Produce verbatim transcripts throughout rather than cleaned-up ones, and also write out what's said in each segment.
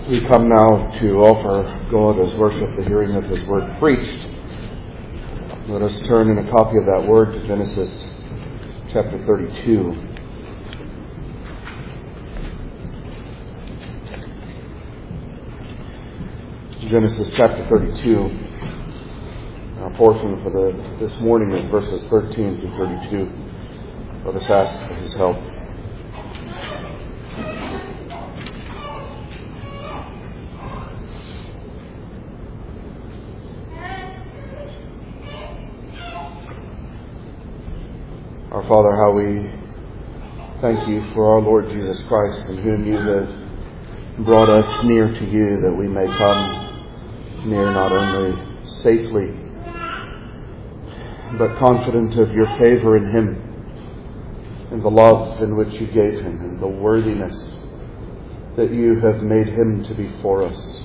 We come now to offer God as worship, the hearing of His word preached. Let us turn in a copy of that word to Genesis chapter thirty-two. Genesis chapter thirty-two. Our portion for the this morning is verses thirteen through thirty-two. Let us ask for His help. Our Father, how we thank You for our Lord Jesus Christ, in whom You have brought us near to You, that we may come near not only safely, but confident of Your favor in Him, and the love in which You gave Him, and the worthiness that You have made Him to be for us.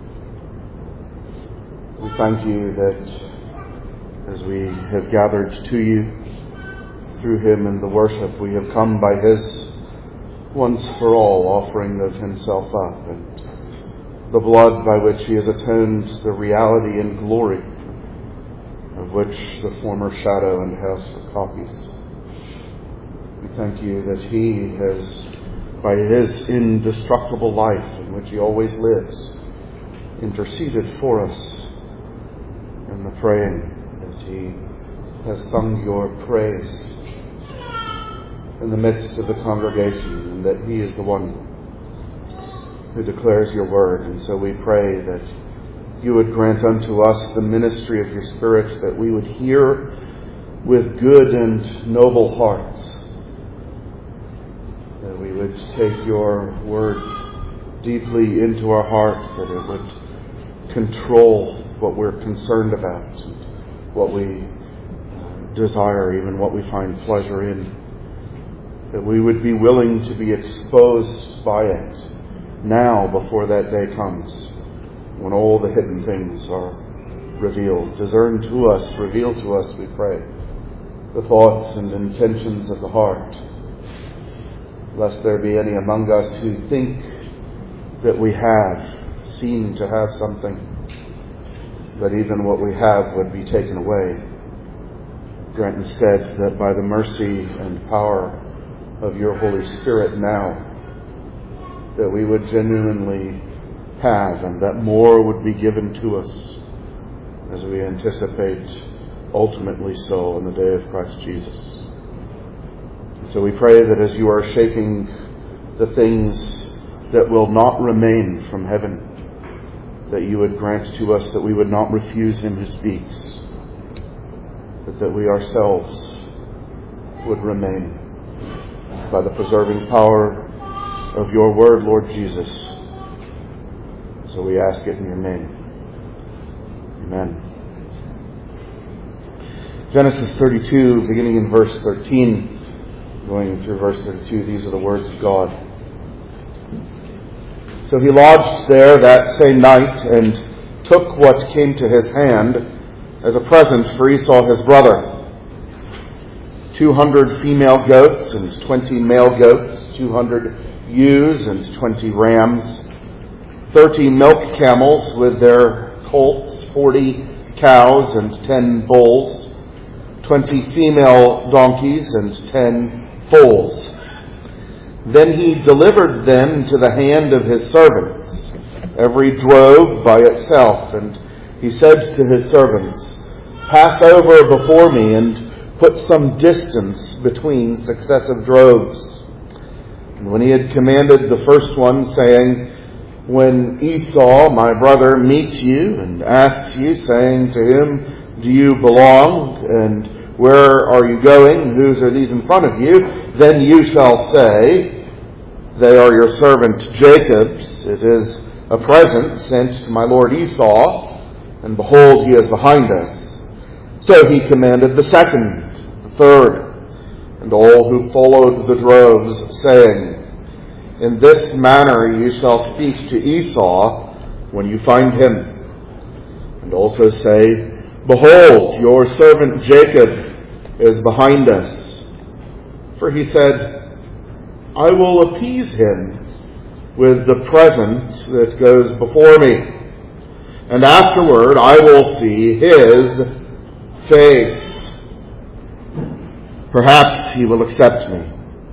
We thank You that as we have gathered to You, through Him in the worship, we have come by His once for all offering of Himself up, and the blood by which He has atoned the reality and glory of which the former shadow and house are copies. We thank You that He has, by His indestructible life in which He always lives, interceded for us in the praying, that He has sung Your praise in the midst of the congregation, and that He is the one who declares Your word. And so we pray that You would grant unto us the ministry of Your Spirit, that we would hear with good and noble hearts, that we would take Your word deeply into our heart, that it would control what we're concerned about, what we desire, even what we find pleasure in. That we would be willing to be exposed by it now, before that day comes, when all the hidden things are revealed. Discern to us, reveal to us, we pray, the thoughts and intentions of the heart, lest there be any among us who think that we have, seem to have something, that even what we have would be taken away. Grant instead that by the mercy and power of Your Holy Spirit now, that we would genuinely have, and that more would be given to us as we anticipate ultimately so in the day of Christ Jesus. And so we pray that as You are shaking the things that will not remain from heaven, that You would grant to us that we would not refuse Him who speaks, but that we ourselves would remain by the preserving power of Your word, Lord Jesus. So we ask it in Your name. Amen. Genesis thirty-two, beginning in verse thirteen, going through verse thirty-two, these are the words of God. So he lodged there that same night, and took what came to his hand as a present for Esau his brother. Two hundred female goats and twenty male goats, two hundred ewes and twenty rams, thirty milk camels with their colts, forty cows and ten bulls, twenty female donkeys and ten foals. Then he delivered them to the hand of his servants, every drove by itself, and he said to his servants, "Pass over before me and put some distance between successive droves." And when he had commanded the first one, saying, "When Esau, my brother, meets you and asks you, saying, to whom do you belong, and where are you going, whose are these in front of you? Then you shall say, they are your servant Jacob's. It is a present sent to my lord Esau, and behold, he is behind us." So he commanded the second, third, and all who followed the droves, saying, "In this manner you shall speak to Esau when you find him. And also say, Behold, your servant Jacob is behind us. For he said, I will appease him with the present that goes before me. And afterward I will see his face. Perhaps he will accept me.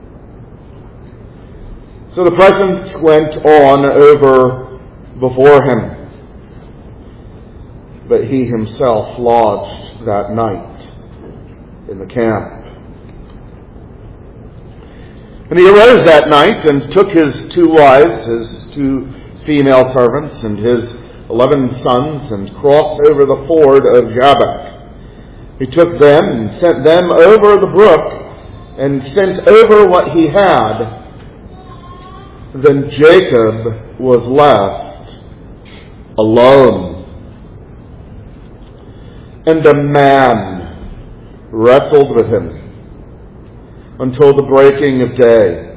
So the present went on over before him. But he himself lodged that night in the camp. And he arose that night and took his two wives, his two female servants, and his eleven sons, and crossed over the ford of Jabbok. He took them and sent them over the brook, and sent over what he had. Then Jacob was left alone. And a man wrestled with him until the breaking of day.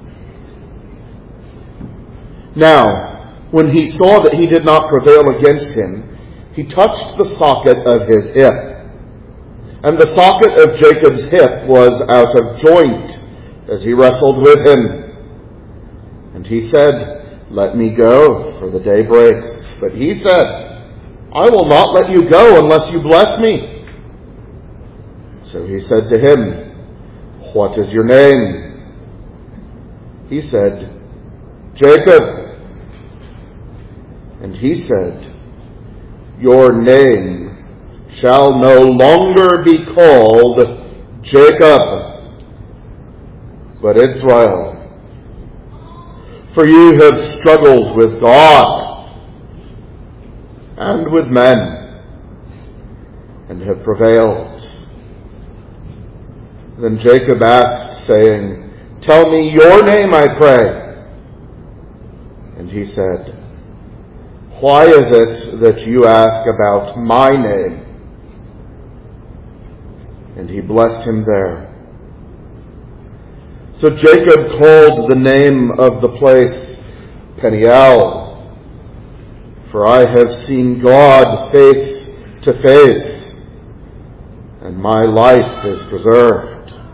Now, when he saw that he did not prevail against him, he touched the socket of his hip. And the socket of Jacob's hip was out of joint as he wrestled with him. And he said, "Let me go, for the day breaks." But he said, "I will not let you go unless you bless me." So he said to him, "What is your name?" He said, "Jacob." And he said, "Your name shall no longer be called Jacob, but Israel. For you have struggled with God and with men, and have prevailed." Then Jacob asked, saying, "Tell me your name, I pray." And he said, "Why is it that you ask about my name?" And he blessed him there. So Jacob called the name of the place Peniel, for I have seen God face to face, and my life is preserved.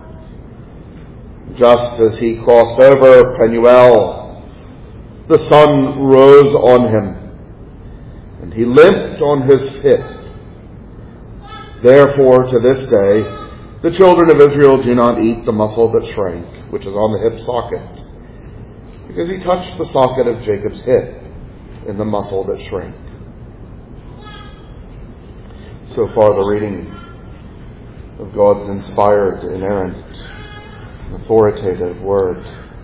Just as he crossed over Penuel, the sun rose on him, and he limped on his hip. Therefore, to this day, the children of Israel do not eat the muscle that shrank, which is on the hip socket, because he touched the socket of Jacob's hip in the muscle that shrank. So far, the reading of God's inspired, inerrant, authoritative word.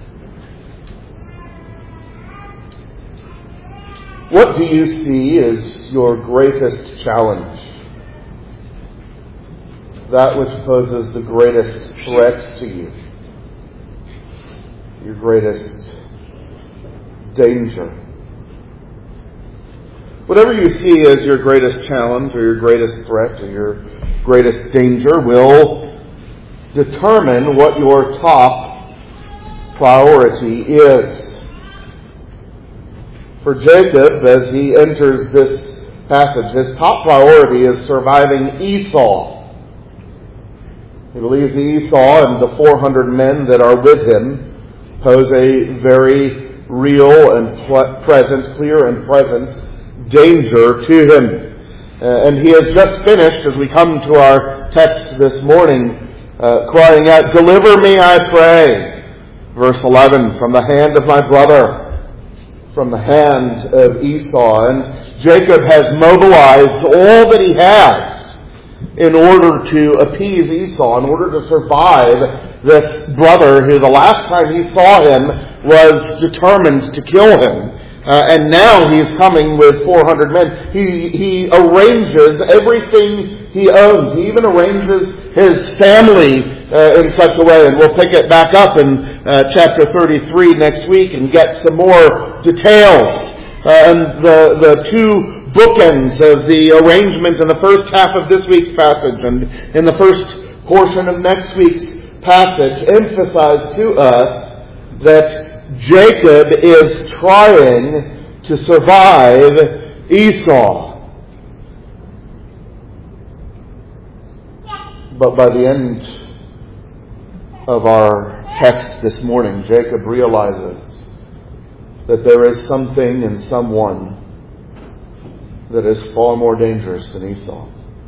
What do you see as your greatest challenge? That which poses the greatest threat to you? Your greatest danger? Whatever you see as your greatest challenge or your greatest threat or your greatest danger will determine what your top priority is. For Jacob, as he enters this passage, his top priority is surviving Esau. He believes Esau and the four hundred men that are with him pose a very real and ple- present, clear and present danger to him. Uh, and he has just finished, as we come to our text this morning, Uh, crying out, "Deliver me, I pray." Verse eleven, "From the hand of my brother," from the hand of Esau. And Jacob has mobilized all that he has in order to appease Esau, in order to survive this brother who the last time he saw him was determined to kill him. Uh, and now he's coming with four hundred men. He, he arranges everything he owns. He even arranges his family uh, in such a way. And we'll pick it back up in uh, chapter thirty-three next week and get some more details. Uh, and the, the two bookends of the arrangement in the first half of this week's passage and in the first portion of next week's passage emphasize to us that Jacob is trying to survive Esau. But by the end of our text this morning, Jacob realizes that there is something and someone that is far more dangerous than Esau.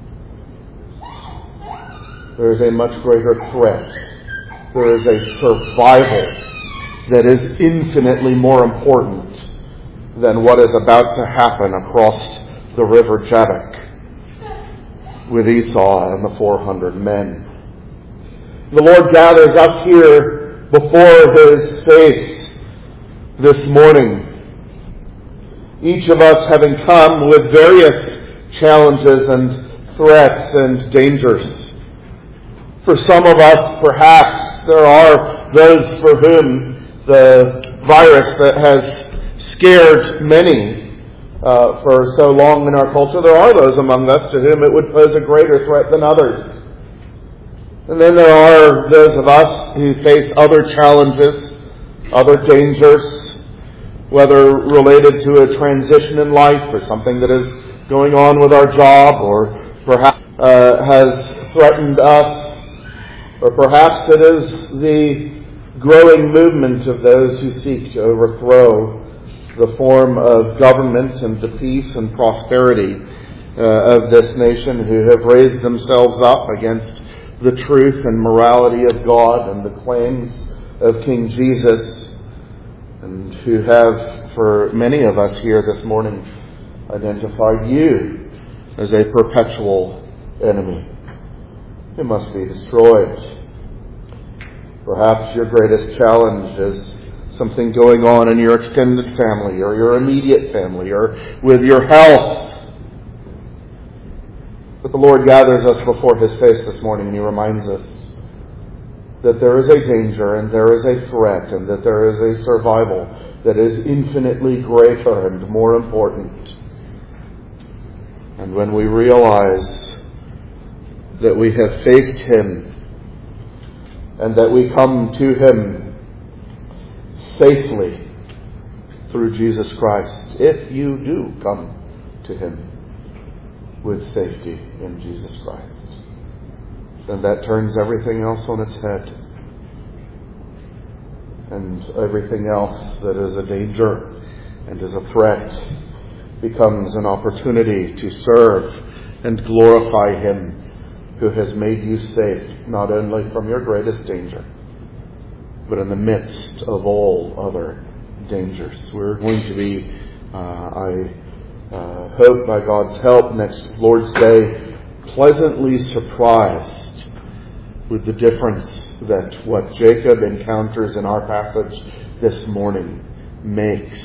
There is a much greater threat. There is a survival that is infinitely more important than what is about to happen across the river Jabbok with Esau and the four hundred men. The Lord gathers us here before His face this morning, each of us having come with various challenges and threats and dangers. For some of us, perhaps, there are those for whom the virus that has scared many uh, for so long in our culture, there are those among us to whom it would pose a greater threat than others. And then there are those of us who face other challenges, other dangers, whether related to a transition in life or something that is going on with our job, or perhaps uh, has threatened us, or perhaps it is the growing movement of those who seek to overthrow the form of government and the peace and prosperity uh, of this nation, who have raised themselves up against the truth and morality of God and the claims of King Jesus, and who have, for many of us here this morning, identified you as a perpetual enemy. It must be destroyed. Perhaps your greatest challenge is something going on in your extended family or your immediate family or with your health. But the Lord gathers us before His face this morning, and He reminds us that there is a danger and there is a threat and that there is a survival that is infinitely greater and more important. And when we realize that we have faced Him and that we come to Him safely through Jesus Christ, if you do come to Him with safety in Jesus Christ, then that turns everything else on its head. And everything else that is a danger and is a threat becomes an opportunity to serve and glorify Him who has made you safe, not only from your greatest danger, but in the midst of all other dangers. We're going to be, uh, I uh, hope by God's help, next Lord's Day, pleasantly surprised with the difference that what Jacob encounters in our passage this morning makes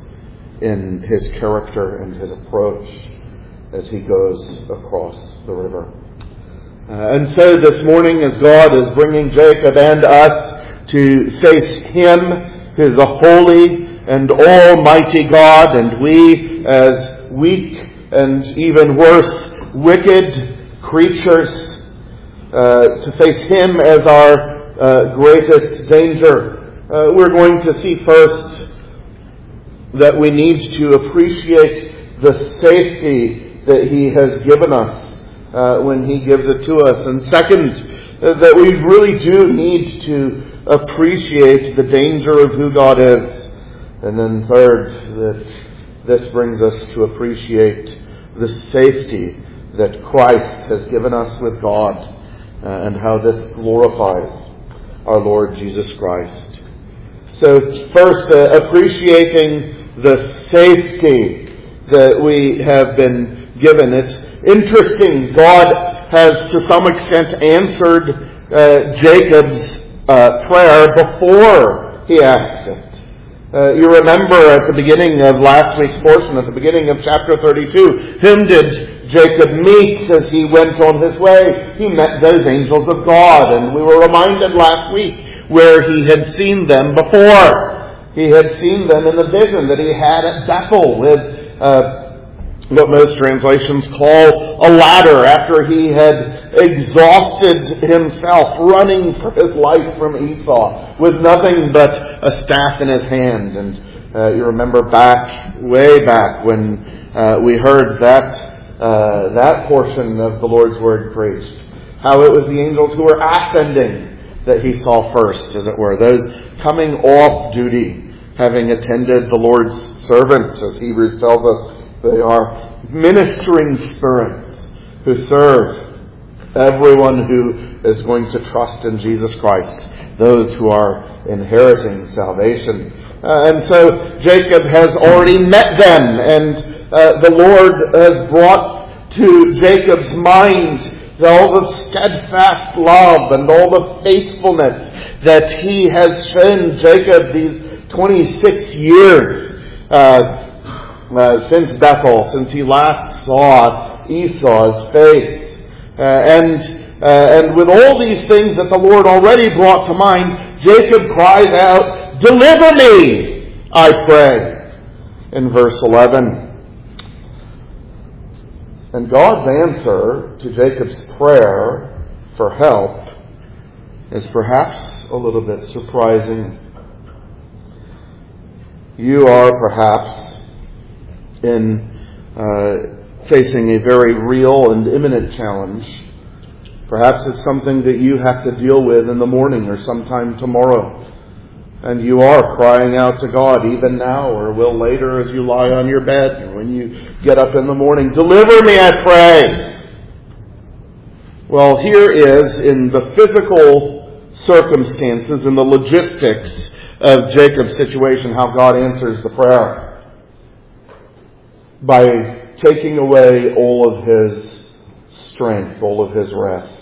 in his character and his approach as he goes across the river. Uh, and so this morning, as God is bringing Jacob and us to face Him, who is a holy and almighty God, and we as weak and even worse, wicked creatures, Uh, to face Him as our uh, greatest danger, uh, we're going to see first that we need to appreciate the safety that He has given us uh, when He gives it to us. And second, uh, that we really do need to appreciate the danger of who God is. And then third, that this brings us to appreciate the safety that Christ has given us with God. Uh, and how this glorifies our Lord Jesus Christ. So first, uh, appreciating the safety that we have been given. It's interesting, God has to some extent answered uh, Jacob's uh, prayer before he asked it. Uh, you remember at the beginning of last week's portion, at the beginning of chapter thirty-two, whom did Jacob meet as he went on his way? He met those angels of God, and we were reminded last week where he had seen them before. He had seen them in the vision that he had at Bethel with uh, what most translations call a ladder, after he had exhausted himself running for his life from Esau with nothing but a staff in his hand. And uh, you remember back, way back, when uh, we heard that Uh, that portion of the Lord's Word preached, how it was the angels who were ascending that he saw first, as it were, those coming off duty, having attended the Lord's servants, as Hebrews tells us. They are ministering spirits who serve everyone who is going to trust in Jesus Christ, those who are inheriting salvation. Uh, and so Jacob has already met them, and uh, the Lord has brought to Jacob's mind all the steadfast love and all the faithfulness that he has shown Jacob these twenty-six years uh, uh, since Bethel, since he last saw Esau's face. Uh, and, uh, and with all these things that the Lord already brought to mind, Jacob cries out, "Deliver me, I pray," in verse eleven. And God's answer to Jacob's prayer for help is perhaps a little bit surprising. You are perhaps in uh, facing a very real and imminent challenge. Perhaps it's something that you have to deal with in the morning or sometime tomorrow. And you are crying out to God even now or will later as you lie on your bed or when you get up in the morning. "Deliver me, I pray." Well, here is in the physical circumstances and the logistics of Jacob's situation how God answers the prayer. By taking away all of his strength, all of his rest.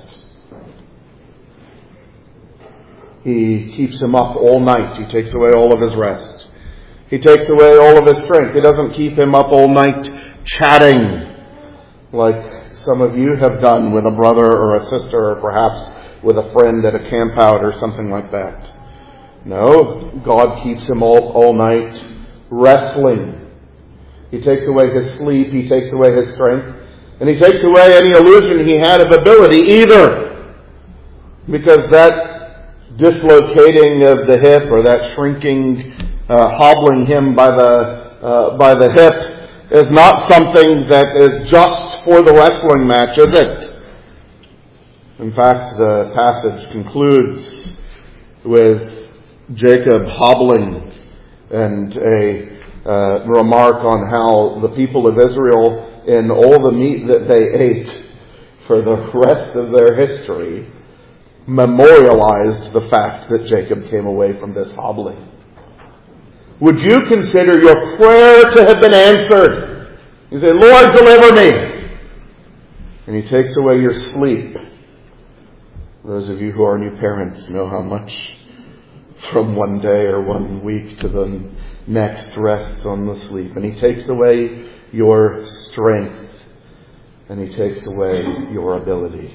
He keeps him up all night. He takes away all of his rest. He takes away all of his strength. He doesn't keep him up all night chatting like some of you have done with a brother or a sister or perhaps with a friend at a camp out or something like that. No, God keeps him all, all night wrestling. He takes away his sleep. He takes away his strength. And he takes away any illusion he had of ability either. Because that dislocating of the hip or that shrinking, uh, hobbling him by the uh, by the hip is not something that is just for the wrestling match, is it? In fact, the passage concludes with Jacob hobbling and a uh, remark on how the people of Israel, in all the meat that they ate for the rest of their history, memorialized the fact that Jacob came away from this hobbling. Would you consider your prayer to have been answered? You say, "Lord, deliver me." And he takes away your sleep. Those of you who are new parents know how much from one day or one week to the next rests on the sleep. And he takes away your strength. And he takes away your ability.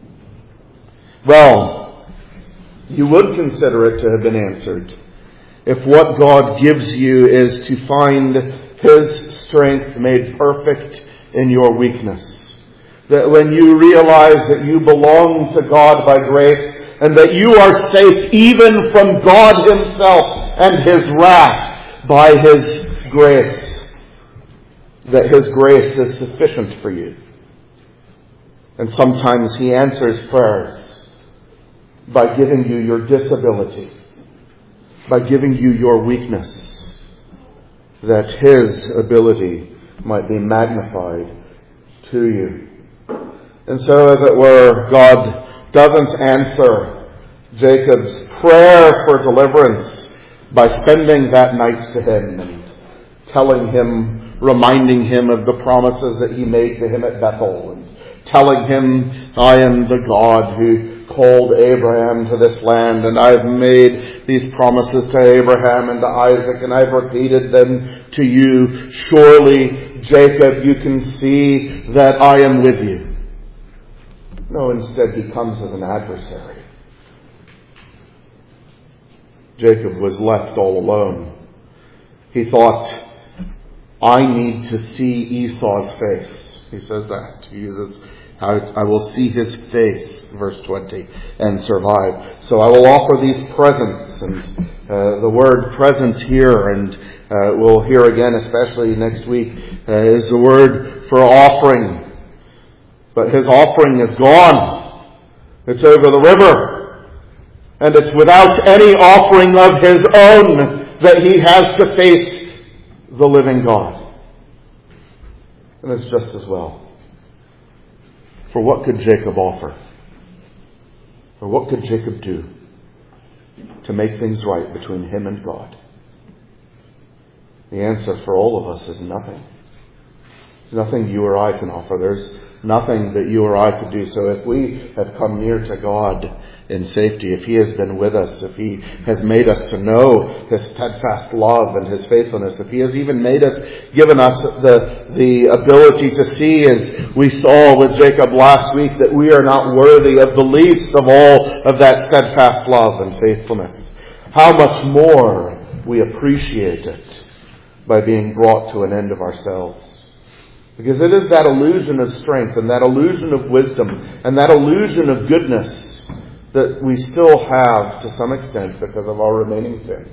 Well, you would consider it to have been answered if what God gives you is to find his strength made perfect in your weakness. That when you realize that you belong to God by grace and that you are safe even from God himself and his wrath by his grace, that his grace is sufficient for you. And sometimes he answers prayers by giving you your disability, by giving you your weakness, that his ability might be magnified to you. And so, as it were, God doesn't answer Jacob's prayer for deliverance by spending that night to him and telling him, reminding him of the promises that he made to him at Bethel, and telling him, "I am the God who called Abraham to this land, and I've made these promises to Abraham and to Isaac, and I've repeated them to you. Surely, Jacob, you can see that I am with you." No, instead he comes as an adversary. Jacob was left all alone. He thought, "I need to see Esau's face." He says that. He uses, I, I will see his face, verse twenty, and survive. So I will offer these presents. And uh, the word presents here, and uh, we'll hear again, especially next week, uh, is the word for offering. But his offering is gone. It's over the river. And it's without any offering of his own that he has to face the living God. And it's just as well. For what could Jacob offer? Or what could Jacob do to make things right between him and God? The answer for all of us is nothing. There's nothing you or I can offer. There's nothing that you or I could do. So if we have come near to God in safety, if he has been with us, if he has made us to know his steadfast love and his faithfulness, if he has even made us, given us the, the ability to see, as we saw with Jacob last week, that we are not worthy of the least of all of that steadfast love and faithfulness, how much more we appreciate it by being brought to an end of ourselves. Because it is that illusion of strength and that illusion of wisdom and that illusion of goodness that we still have to some extent because of our remaining sin.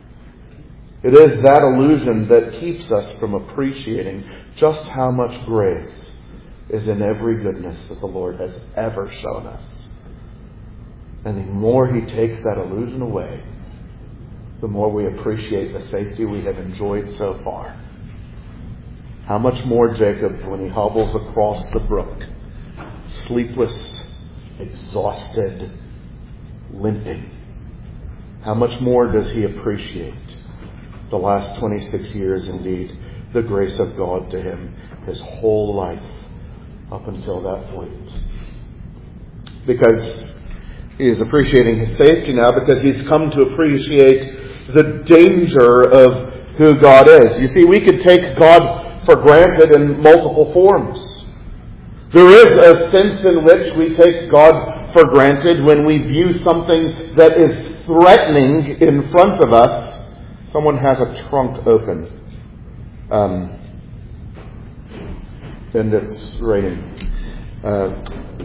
It is that illusion that keeps us from appreciating just how much grace is in every goodness that the Lord has ever shown us. And the more he takes that illusion away, the more we appreciate the safety we have enjoyed so far. How much more Jacob, when he hobbles across the brook, sleepless, exhausted, limping, how much more does he appreciate the last twenty-six years, indeed, the grace of God to him, his whole life up until that point. Because he is appreciating his safety now, because he's come to appreciate the danger of who God is. You see, we could take God for granted in multiple forms. There is a sense in which we take God for granted when we view something that is threatening in front of us. Someone has a trunk open. Um, and it's raining. Uh,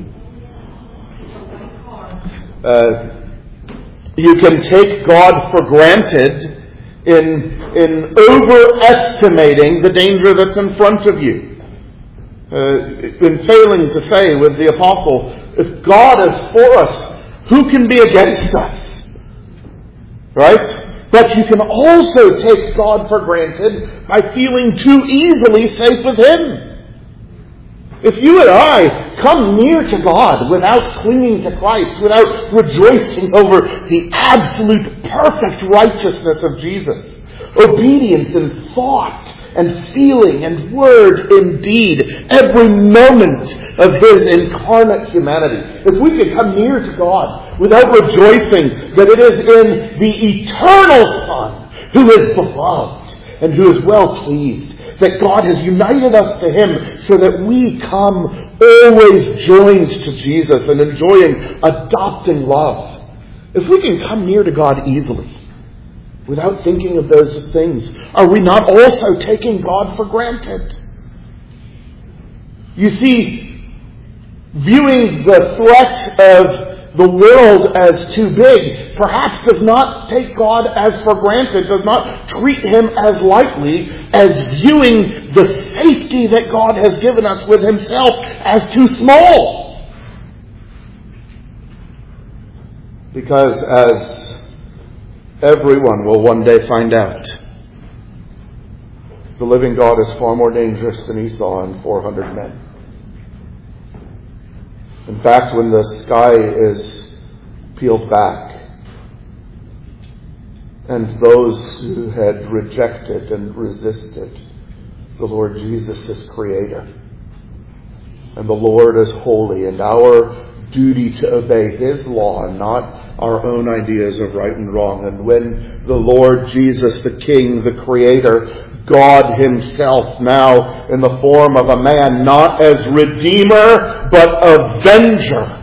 uh, you can take God for granted in, in overestimating the danger that's in front of you. Uh, in failing to say with the apostle, if God is for us, who can be against us? Right? But you can also take God for granted by feeling too easily safe with him. If you and I come near to God without clinging to Christ, without rejoicing over the absolute perfect righteousness of Jesus, obedience in thought and feeling and word and deed, every moment of his incarnate humanity, if we could come near to God without rejoicing that it is in the eternal Son who is beloved and who is well pleased, that God has united us to him so that we come always joined to Jesus and enjoying adopting love. If we can come near to God easily, without thinking of those things, are we not also taking God for granted? You see, viewing the threat of the world as too big perhaps does not take God as for granted, does not treat him as lightly as viewing the safety that God has given us with himself as too small. Because as everyone will one day find out, the living God is far more dangerous than Esau and four hundred men. In fact, when the sky is peeled back and those who had rejected and resisted the Lord Jesus as Creator, and the Lord is holy, and our duty to obey his law and not our own ideas of right and wrong. And when the Lord Jesus, the King, the Creator, God himself, now in the form of a man, not as Redeemer, but Avenger,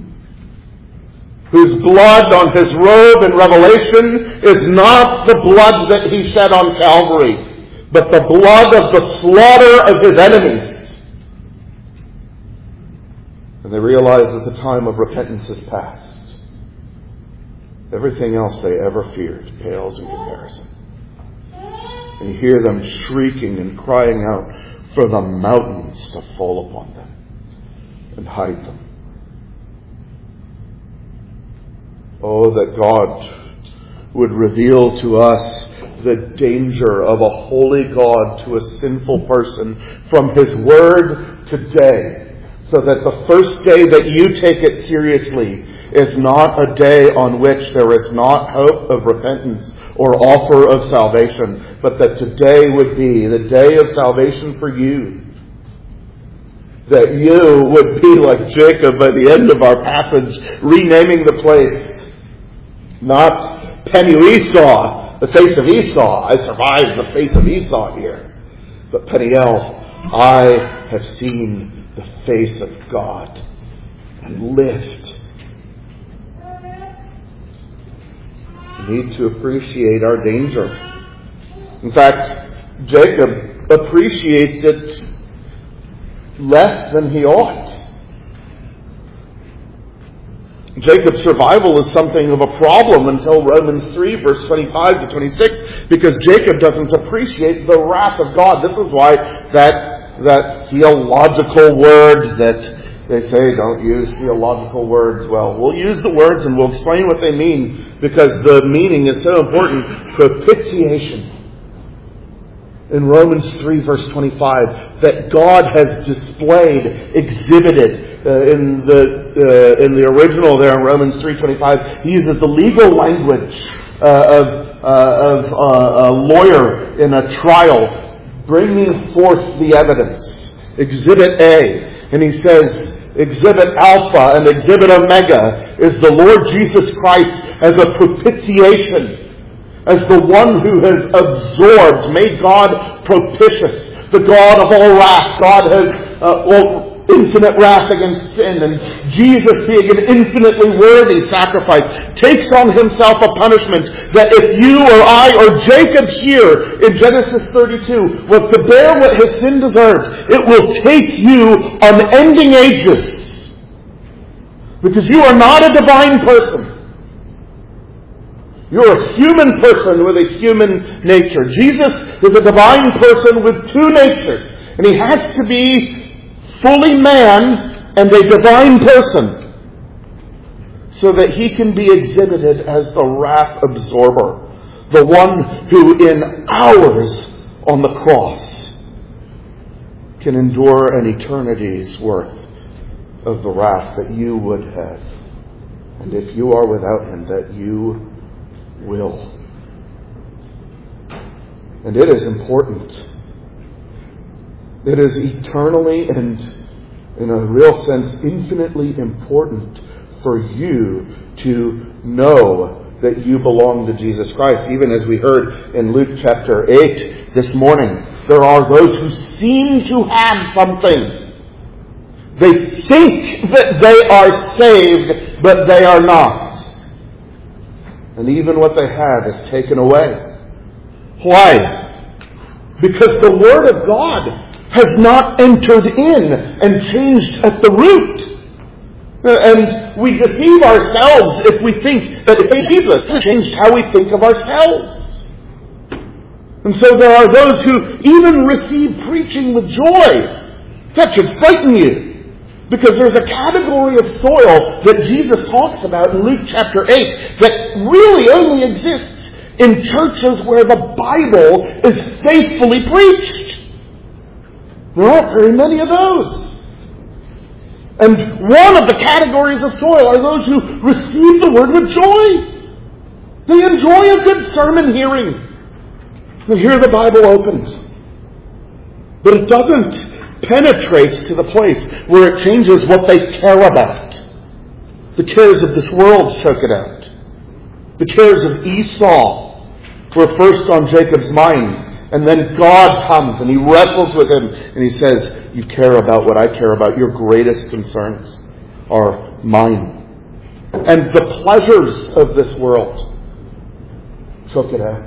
whose blood on his robe in Revelation is not the blood that he shed on Calvary, but the blood of the slaughter of his enemies. And they realize that the time of repentance is past. Everything else they ever feared pales in comparison. And you hear them shrieking and crying out for the mountains to fall upon them and hide them. Oh, that God would reveal to us the danger of a holy God to a sinful person from His Word today, so that the first day that you take it seriously is not a day on which there is not hope of repentance or offer of salvation, but that today would be the day of salvation for you. That you would be like Jacob by the end of our passage, renaming the place, not Peniel Esau, the face of Esau. I survived the face of Esau here. But Peniel, I have seen the face of God and lived. We need to appreciate our danger. In fact, Jacob appreciates it less than he ought. Jacob's survival is something of a problem until Romans three, verse twenty-five to twenty-six, because Jacob doesn't appreciate the wrath of God. This is why that, that theological word that they say don't use theological words. Well, we'll use the words and we'll explain what they mean, because the meaning is so important. Propitiation. In Romans three, verse twenty-five, that God has displayed, exhibited uh, in the uh, in the original there in Romans three twenty-five. He uses the legal language uh, of uh, of uh, a lawyer in a trial, bringing forth the evidence. Exhibit A, and he says, Exhibit Alpha and Exhibit Omega is the Lord Jesus Christ as a propitiation, as the one who has absorbed, made God propitious, the God of all wrath. God has uh, all infinite wrath against sin, and Jesus, being an infinitely worthy sacrifice, takes on himself a punishment that if you or I or Jacob here in Genesis thirty-two was to bear what his sin deserved, it will take you unending ages, because you are not a divine person. You're a human person with a human nature. Jesus is a divine person with two natures. And he has to be fully man and a divine person so that he can be exhibited as the wrath absorber. The one who in hours on the cross can endure an eternity's worth of the wrath that you would have. And if you are without him, that you will. And it is important. It is eternally and, in a real sense, infinitely important for you to know that you belong to Jesus Christ. Even as we heard in Luke chapter eight this morning, there are those who seem to have something. They think that they are saved, but they are not. And even what they had is taken away. Why? Because the Word of God has not entered in and changed at the root. And we deceive ourselves if we think that if Jesus has changed how we think of ourselves. And so there are those who even receive preaching with joy. That should frighten you. Because there's a category of soil that Jesus talks about in Luke chapter eight that really only exists in churches where the Bible is faithfully preached. There aren't very many of those. And one of the categories of soil are those who receive the Word with joy. They enjoy a good sermon hearing. They hear the Bible opened. But it doesn't penetrates to the place where it changes what they care about. The cares of this world choke it out. The cares of Esau were first on Jacob's mind, and then God comes and he wrestles with him and he says, you care about what I care about. Your greatest concerns are mine. And the pleasures of this world choke it out.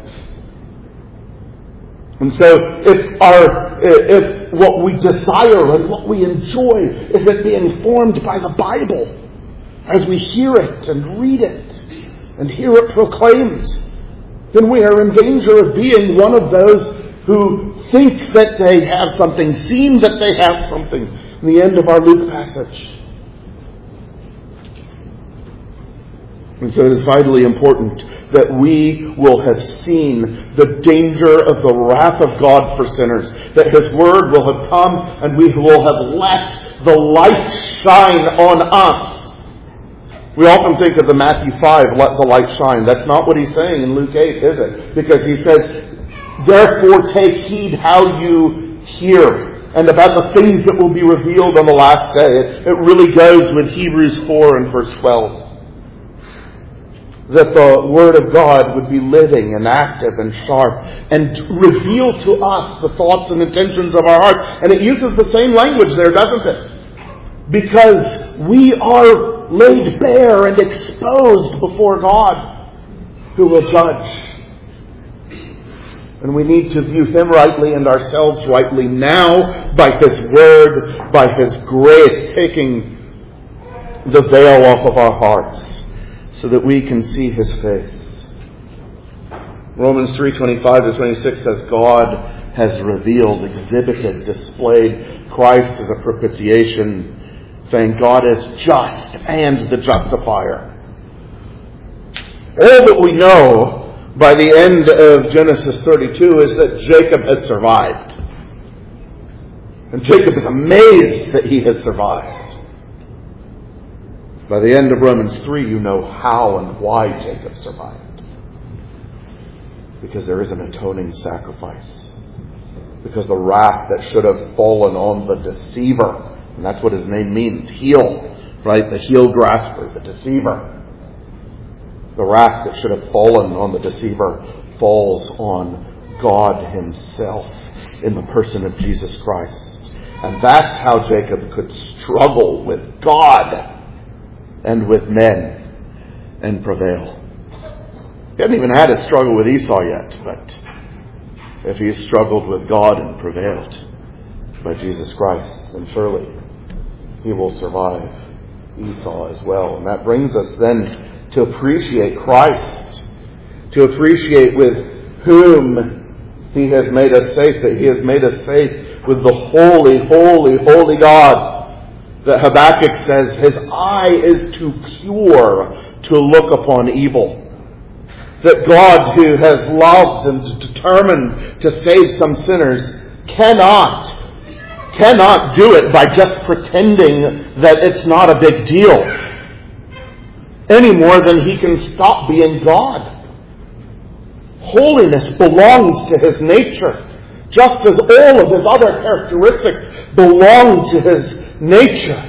And so if our if what we desire and what we enjoy is it being formed by the Bible as we hear it and read it and hear it proclaimed, then we are in danger of being one of those who think that they have something, seem that they have something. In the end of our Luke passage, And so it is vitally important that we will have seen the danger of the wrath of God for sinners, that His Word will have come and we will have let the light shine on us. We often think of the Matthew five, let the light shine. That's not what He's saying in Luke eight, is it? Because He says, therefore take heed how you hear, and about the things that will be revealed on the last day. It, it really goes with Hebrews four and verse twelve. That the Word of God would be living and active and sharp and reveal to us the thoughts and intentions of our hearts. And it uses the same language there, doesn't it? Because we are laid bare and exposed before God, who will judge. And we need to view Him rightly and ourselves rightly now by His Word, by His grace, taking the veil off of our hearts, so that we can see His face. Romans three twenty-five to twenty-six says, God has revealed, exhibited, displayed Christ as a propitiation, saying God is just and the justifier. All that we know by the end of Genesis thirty-two is that Jacob has survived. And Jacob is amazed that he has survived. By the end of Romans three, you know how and why Jacob survived. Because there is an atoning sacrifice. Because the wrath that should have fallen on the deceiver, and that's what his name means, heel, right? The heel grasper, the deceiver. The wrath that should have fallen on the deceiver falls on God Himself in the person of Jesus Christ. And that's how Jacob could struggle with God and with men and prevail. He hadn't even had a struggle with Esau yet, but if he's struggled with God and prevailed by Jesus Christ, then surely he will survive Esau as well. And that brings us then to appreciate Christ, to appreciate with whom He has made us safe, that He has made us safe with the holy, holy, holy God. That Habakkuk says His eye is too pure to look upon evil. That God, who has loved and determined to save some sinners, cannot, cannot do it by just pretending that it's not a big deal. Any more than He can stop being God. Holiness belongs to His nature, just as all of His other characteristics belong to His nature.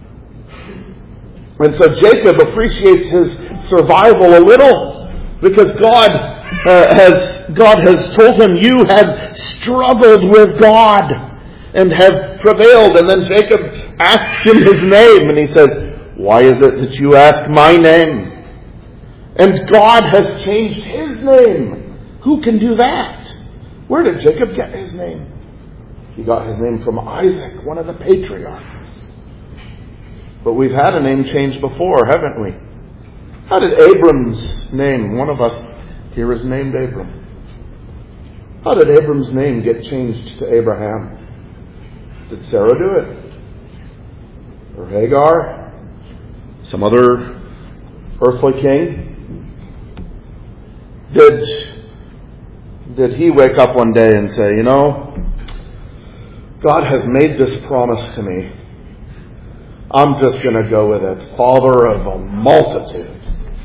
And so Jacob appreciates his survival a little because God uh, has God has told him, you have struggled with God and have prevailed. And then Jacob asks him his name and he says, why is it that you ask my name? And God has changed His name. Who can do that? Where did Jacob get his name? He got his name from Isaac, one of the patriarchs. But we've had a name change before, haven't we? How did Abram's name, one of us here is named Abram. How did Abram's name get changed to Abraham? Did Sarah do it? Or Hagar? Some other earthly king? Did, did he wake up one day and say, you know, God has made this promise to me. I'm just going to go with it. Father of a multitude.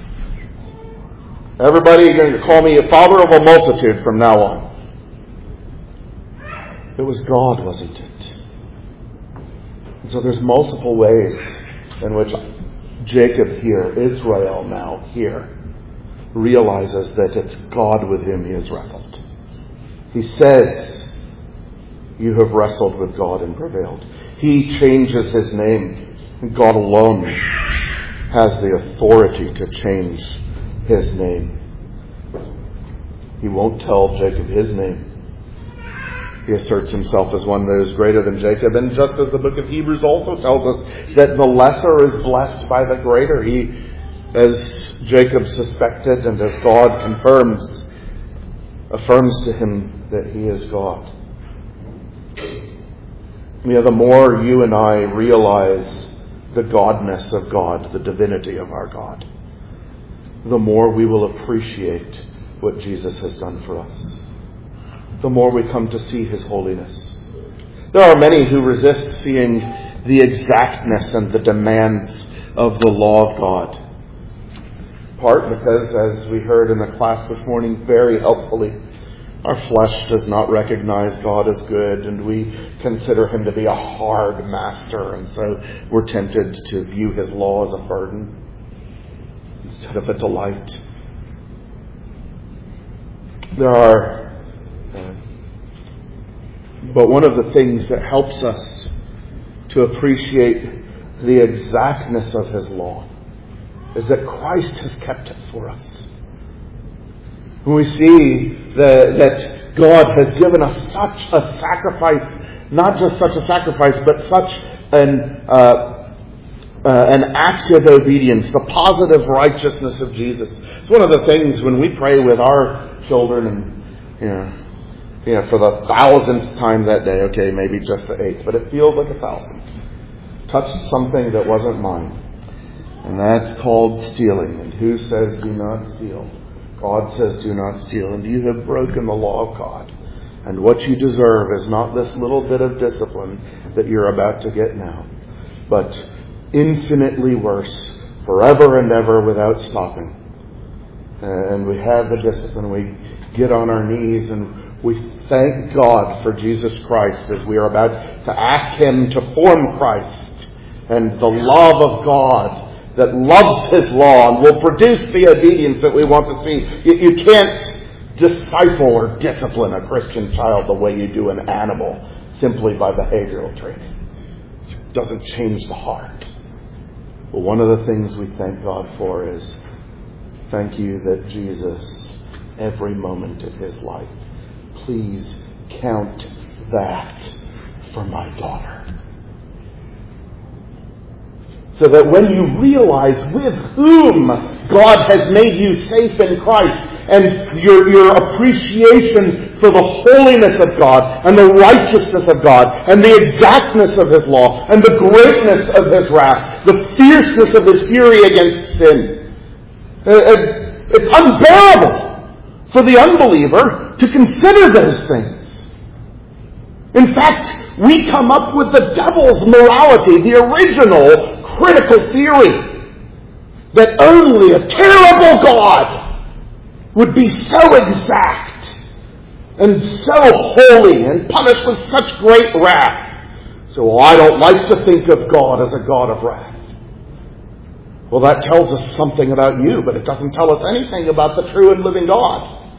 Everybody going to call me a father of a multitude from now on. It was God, wasn't it? And so there's multiple ways in which Jacob here, Israel now here, realizes that it's God with whom he has wrestled. He says, you have wrestled with God and prevailed. He changes his name. God alone has the authority to change his name. He won't tell Jacob his name. He asserts himself as one that is greater than Jacob. And just as the book of Hebrews also tells us that the lesser is blessed by the greater, he, as Jacob suspected and as God confirms, affirms to him that he is God. You know, the more you and I realize the godness of God, the divinity of our God, the more we will appreciate what Jesus has done for us. The more we come to see His holiness. There are many who resist seeing the exactness and the demands of the law of God. Part because, as we heard in the class this morning very helpfully, our flesh does not recognize God as good, and we consider Him to be a hard master, and so we're tempted to view His law as a burden instead of a delight. There are, uh, but one of the things that helps us to appreciate the exactness of His law is that Christ has kept it for us. When we see the, that God has given us such a sacrifice, not just such a sacrifice, but such an uh, uh, an active obedience, the positive righteousness of Jesus. It's one of the things when we pray with our children, and you know, you know, for the thousandth time that day, okay, maybe just the eighth, but it feels like a thousand. Touched something that wasn't mine. And that's called stealing. And who says do not steal? God says do not steal. And you have broken the law of God. And what you deserve is not this little bit of discipline that you're about to get now, but infinitely worse, forever and ever without stopping. And we have the discipline. We get on our knees and we thank God for Jesus Christ as we are about to ask Him to form Christ and the love of God that loves His law and will produce the obedience that we want to see. You, you can't disciple or discipline a Christian child the way you do an animal simply by behavioral training. It doesn't change the heart. But one of the things we thank God for is, thank you that Jesus, every moment of His life, please count that for my daughter. So that when you realize with whom God has made you safe in Christ, and your, your appreciation for the holiness of God, and the righteousness of God, and the exactness of His law, and the greatness of His wrath, the fierceness of His fury against sin, it's unbearable for the unbeliever to consider those things. In fact, we come up with the devil's morality, the original critical theory, that only a terrible God would be so exact and so holy and punish with such great wrath. So, well, I don't like to think of God as a God of wrath. Well, that tells us something about you, but it doesn't tell us anything about the true and living God.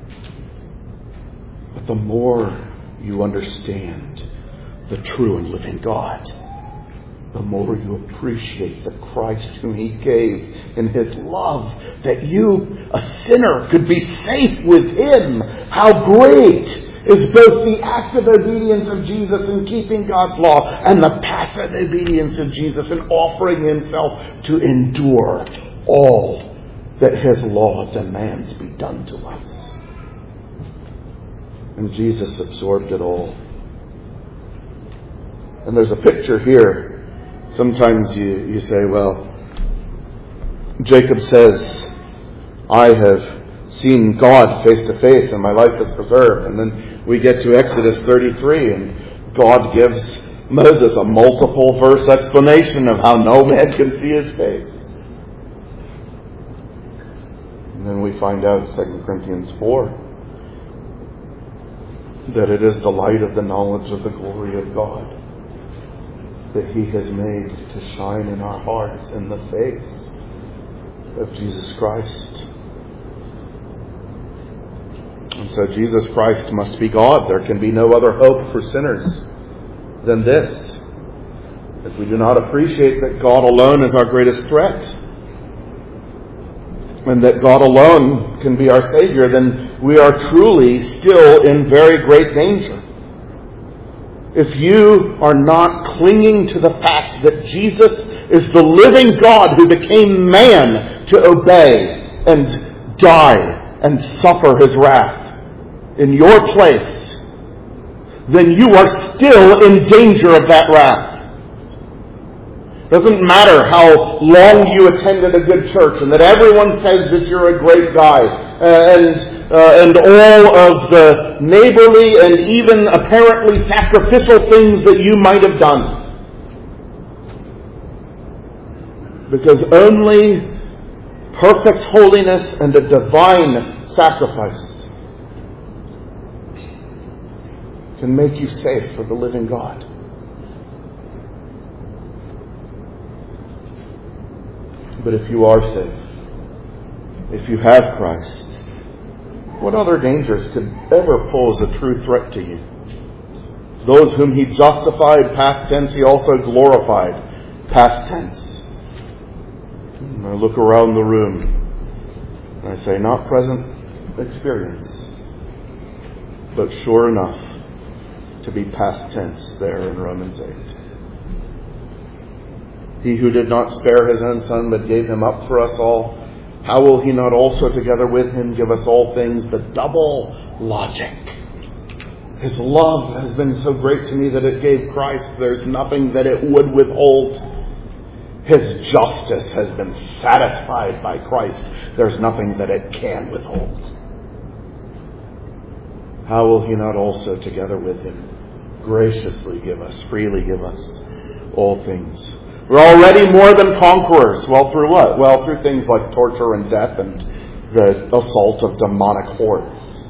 But the more you understand the true and living God, the more you appreciate the Christ whom He gave in His love, that you, a sinner, could be safe with Him. How great is both the active obedience of Jesus in keeping God's law and the passive obedience of Jesus in offering Himself to endure all that His law demands be done to us. And Jesus absorbed it all. And there's a picture here. Sometimes you, you say, well, Jacob says, I have seen God face to face and my life is preserved. And then we get to Exodus thirty-three and God gives Moses a multiple verse explanation of how no man can see His face. And then we find out in Second Corinthians four that it is the light of the knowledge of the glory of God that He has made to shine in our hearts in the face of Jesus Christ. And so Jesus Christ must be God. There can be no other hope for sinners than this. If we do not appreciate that God alone is our greatest threat, and that God alone can be our Savior, then we are truly still in very great danger. If you are not clinging to the fact that Jesus is the living God who became man to obey and die and suffer His wrath in your place, then you are still in danger of that wrath. Doesn't matter how long you attended a good church and that everyone says that you're a great guy uh, and uh, and all of the neighborly and even apparently sacrificial things that you might have done. Because only perfect holiness and a divine sacrifice can make you safe for the living God. But if you are safe, if you have Christ, what other dangers could ever pose a true threat to you? Those whom He justified, past tense, He also glorified, past tense. And I look around the room and I say, not present experience, but sure enough to be past tense there in Romans eight. He who did not spare His own Son, but gave Him up for us all, how will He not also together with Him give us all things? The double logic. His love has been so great to me that it gave Christ. There's nothing that it would withhold. His justice has been satisfied by Christ. There's nothing that it can withhold. How will He not also together with Him graciously give us, freely give us all things? We're already more than conquerors. Well, through what? Well, through things like torture and death and the assault of demonic hordes.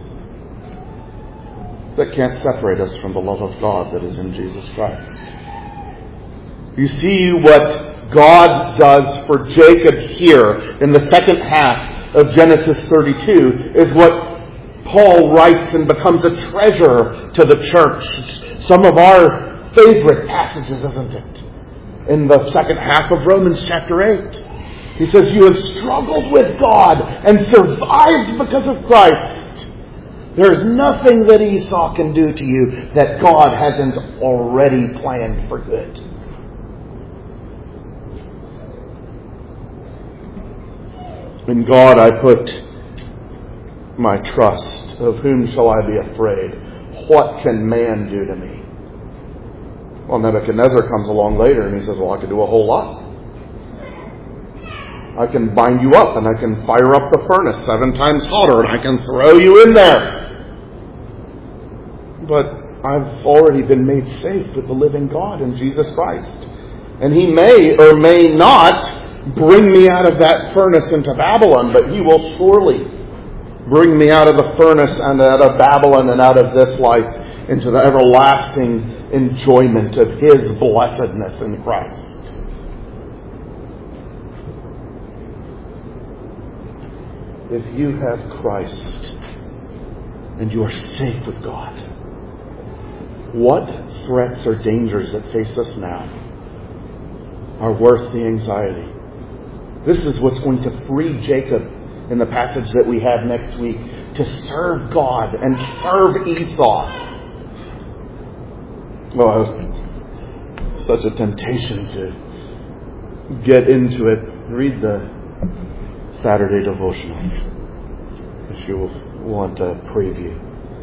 That can't separate us from the love of God that is in Jesus Christ. You see what God does for Jacob here in the second half of Genesis thirty-two is what Paul writes and becomes a treasure to the church. Some of our favorite passages, isn't it? In the second half of Romans chapter eight. He says, you have struggled with God and survived because of Christ. There's nothing that Esau can do to you that God hasn't already planned for good. In God I put my trust. Of whom shall I be afraid? What can man do to me? Well, Nebuchadnezzar comes along later and he says, well, I can do a whole lot. I can bind you up and I can fire up the furnace seven times hotter and I can throw you in there. But I've already been made safe with the living God in Jesus Christ. And He may or may not bring me out of that furnace into Babylon, but He will surely bring me out of the furnace and out of Babylon and out of this life into the everlasting enjoyment of His blessedness in Christ. If you have Christ and you are safe with God, what threats or dangers that face us now are worth the anxiety? This is what's going to free Jacob in the passage that we have next week to serve God and serve Esau. Well, it was such a temptation to get into it. Read the Saturday devotional if you want a preview.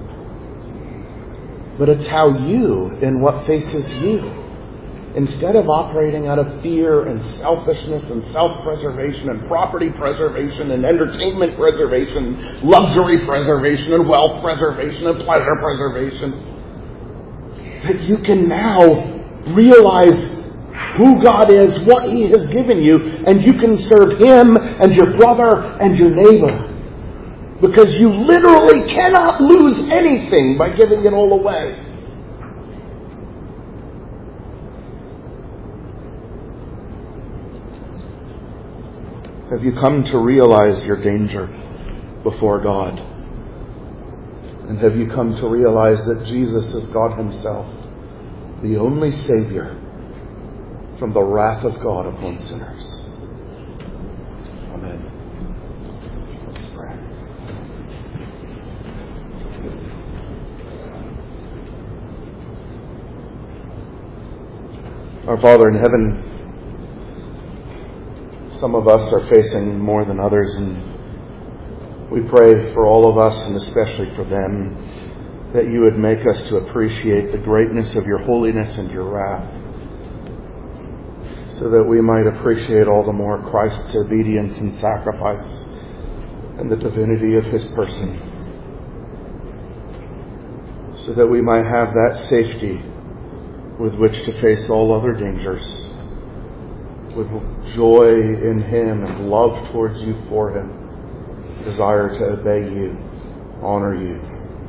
But it's how you and what faces you. Instead of operating out of fear and selfishness and self-preservation and property preservation and entertainment preservation, luxury preservation and wealth preservation and pleasure preservation, that you can now realize who God is, what He has given you, and you can serve Him and your brother and your neighbor. Because you literally cannot lose anything by giving it all away. Have you come to realize your danger before God? And have you come to realize that Jesus is God Himself, the only Savior from the wrath of God upon sinners? Amen. Let's pray. Our Father in heaven, some of us are facing more than others, and we pray for all of us, and especially for them, that You would make us to appreciate the greatness of Your holiness and Your wrath, so that we might appreciate all the more Christ's obedience and sacrifice and the divinity of his person, so that we might have that safety with which to face all other dangers, with joy in him and love towards you for him, desire to obey you, honor you,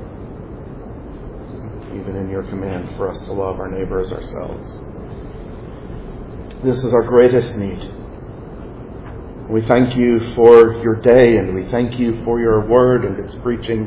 even in your command for us to love our neighbor as ourselves. This is our greatest need. We thank you for your day, and we thank you for your word and its preaching,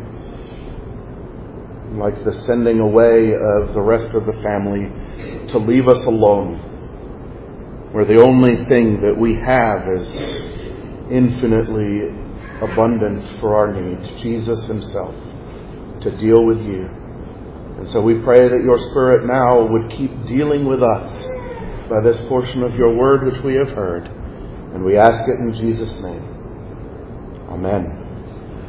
like the sending away of the rest of the family to leave us alone, where the only thing that we have is infinitely abundant for our needs, Jesus himself, to deal with you. And so we pray that your Spirit now would keep dealing with us by this portion of your word which we have heard. And we ask it in Jesus' name. Amen.